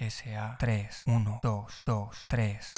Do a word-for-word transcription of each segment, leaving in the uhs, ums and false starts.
S A tres, uno, dos, dos, tres.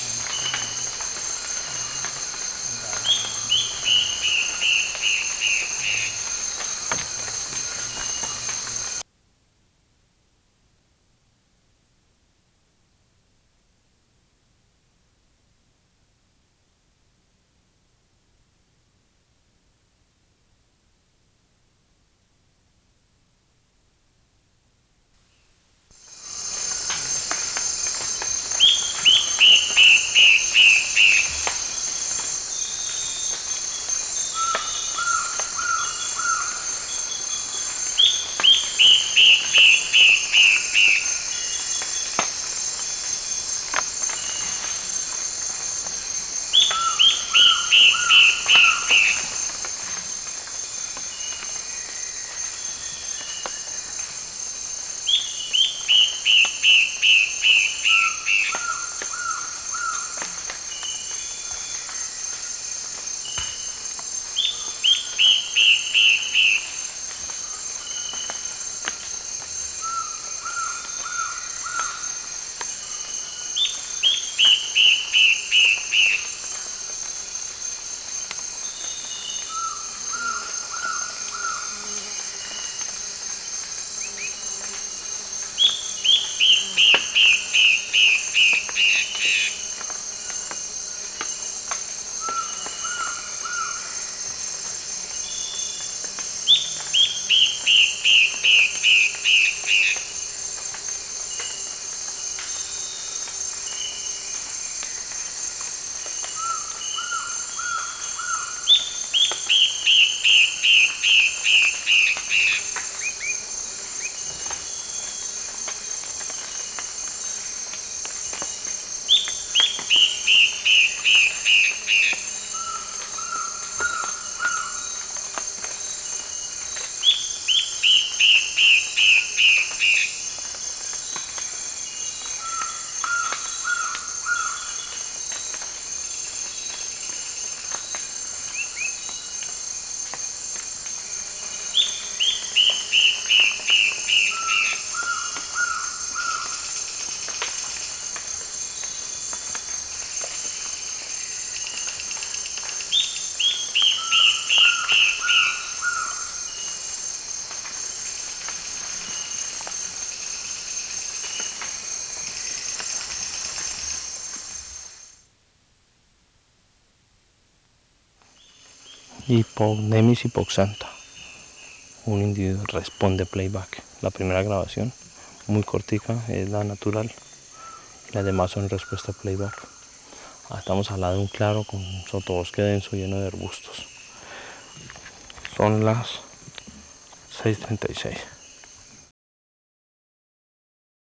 Hypognemis hypoxantha. Un individuo responde playback. La primera grabación, muy cortica, es la natural. Las demás son respuesta playback. Estamos al lado de un claro con un sotobosque denso lleno de arbustos. Son las seis treinta y seis.